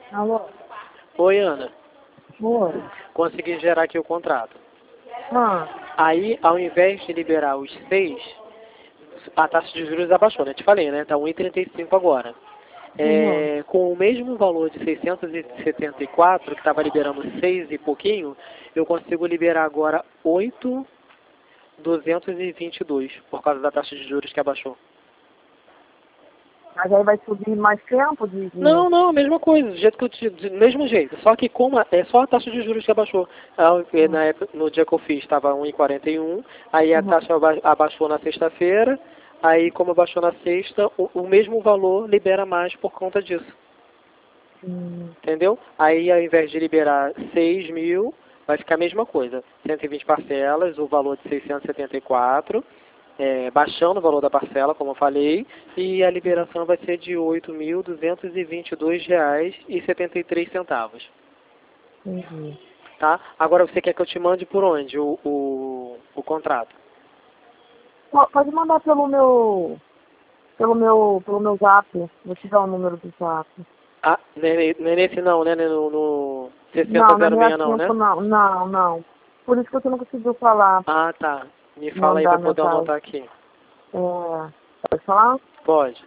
Alô? Oi, Ana. Oi. Consegui gerar aqui o contrato. Ah, Aí, ao invés de liberar os 6, a taxa de juros abaixou, né? Te falei, né? Tá 1,35 agora. uhum. Com o mesmo valor de 674, que estava liberando 6 e pouquinho, eu consigo liberar agora 8.222, por causa da taxa de juros que abaixou. Mas aí vai subir mais tempo Não, não, mesma coisa, do jeito que do mesmo jeito. Só que como é só a taxa de juros que abaixou. Uhum. Na época, no dia que eu fiz estava 1,41, aí a Uhum. taxa abaixou na sexta-feira, aí como abaixou na sexta, o mesmo valor libera mais por conta disso. Entendeu? Aí ao invés de liberar 6 mil, vai ficar a mesma coisa. 120 parcelas, o valor de 674, baixando o valor da parcela, como eu falei, e a liberação vai ser de R$ 8.222,73. Entendi. Tá? Agora você quer que eu te mande por onde o contrato? Pode mandar pelo meu zap. Vou te dar o número do zap. Ah, não é nesse não, né? No Não, não é 6006 não, né? 65 não. Não, não. Por isso que você não conseguiu falar, Ah, tá. Me fala aí para mandar poder mensagem. anotar aqui. Pode falar? Pode.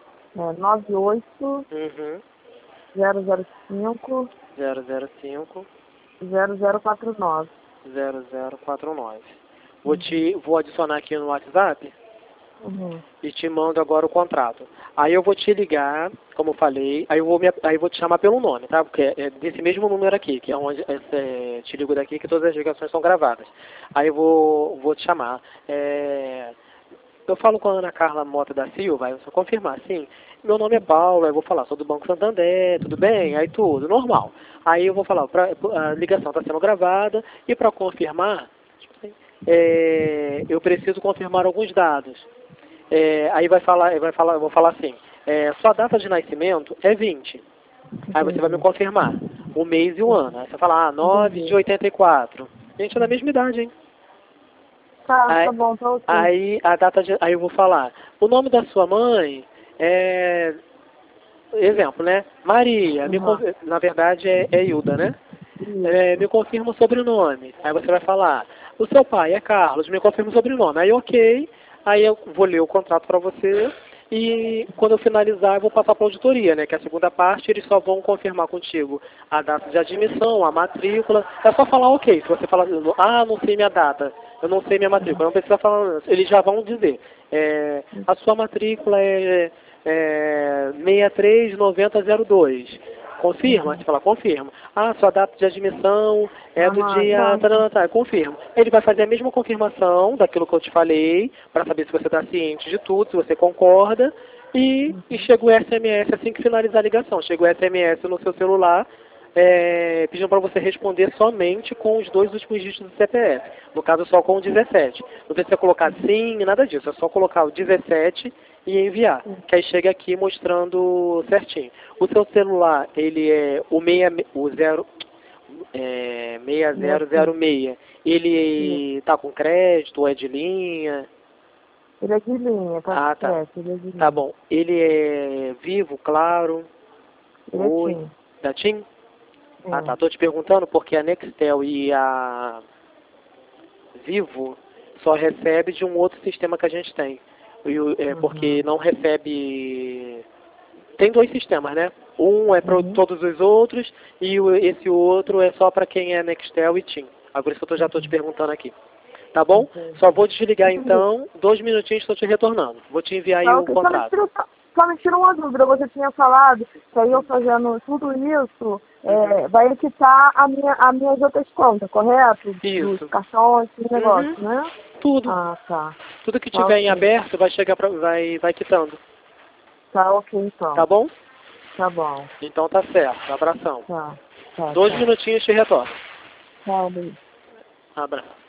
98 Uhum. 005 005 0049. 0049. Uhum. Vou adicionar aqui no WhatsApp Uhum. e te mando agora o contrato. Aí eu vou te ligar, como eu falei, aí eu vou te chamar pelo nome, tá? Porque é desse mesmo número aqui, que é onde te ligo daqui, que todas as ligações são gravadas. Aí eu vou te chamar. Eu falo com a Ana Carla Mota da Silva, aí eu só confirmar, sim. Meu nome é Paulo, aí eu vou falar, sou do Banco Santander, tudo bem? Aí tudo, normal. Aí eu vou falar, a ligação está sendo gravada e para confirmar, eu preciso confirmar alguns dados. Aí eu vou falar assim, sua data de nascimento é 20. Aí você vai me Entendi. confirmar o mês e o ano. Aí você fala, 9 de Entendi. 84. A gente é da mesma idade, hein? Tá Aí, bom, tá ok. aí eu vou falar, o nome da sua mãe é, exemplo, né? Maria, Uhum. na verdade é Hilda, né? Me Isso. confirma o sobrenome. Aí você vai falar, o seu pai é Carlos, me confirma o sobrenome. Aí ok, aí eu vou ler o contrato para você e quando eu finalizar eu vou passar para a auditoria, né? Que é a segunda parte, eles só vão confirmar contigo a data de admissão, a matrícula. É só falar ok. Se você falar, não sei minha data, eu não sei minha matrícula, não precisa falar, eles já vão dizer. A sua matrícula é 639002. Confirma? Você fala, confirma. Sua data de admissão é do Aham. dia... Não. confirma. Ele vai fazer a mesma confirmação daquilo que eu te falei, para saber se você está ciente de tudo, se você concorda, e chega o SMS assim que finalizar a ligação. Chega o SMS no seu celular, pedindo para você responder somente com os 2 últimos dígitos do CPF. No caso, só com o 17. Não precisa colocar sim, nada disso. É só colocar o 17 e enviar. Que aí chega aqui mostrando certinho. O seu celular, ele é o 6006. Ele está com crédito ou é de linha? Ele é de linha, tá Ah, tá. certo, ele é de Tá linha. bom. Ele é vivo, claro? Ele é Oi. TIM. Da TIM? Ah, tá. É. Tô te perguntando porque a Nextel e a Vivo só recebe de um outro sistema que a gente tem. Porque Uhum. não recebe... Tem 2 sistemas, né? Um é para Uhum. todos os outros e esse outro é só para quem é Nextel e TIM. Agora isso eu já estou te perguntando aqui. Tá bom? Só Entendi. vou desligar Entendi. então, 2 minutinhos estou te retornando. Vou te enviar aí Tá o ok. contrato. Só me tira uma dúvida. Você tinha falado que aí eu fazendo tudo isso, Uhum. vai quitar as minhas outras contas, correto? Dos Isso. cartões, esse Uhum. negócio, né? Tudo. Ah, tá. Tudo que Tá tiver em ok. aberto vai chegar vai quitando. Tá ok, Tá então. bom? Tá bom. Então tá certo. Abração. Tá. Tá, 2 tchau. minutinhos te retorno. Tchau, beijo. Abraço.